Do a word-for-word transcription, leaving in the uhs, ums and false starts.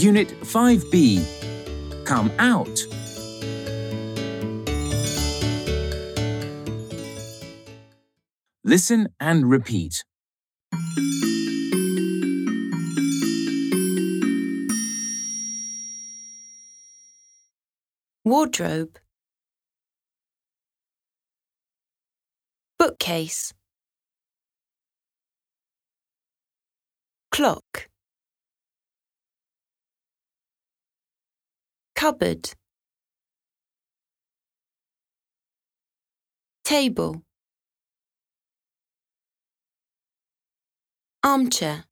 Unit five B. Come out. Listen and repeat. Wardrobe. Bookcase. Clock. Cupboard. Table. Armchair.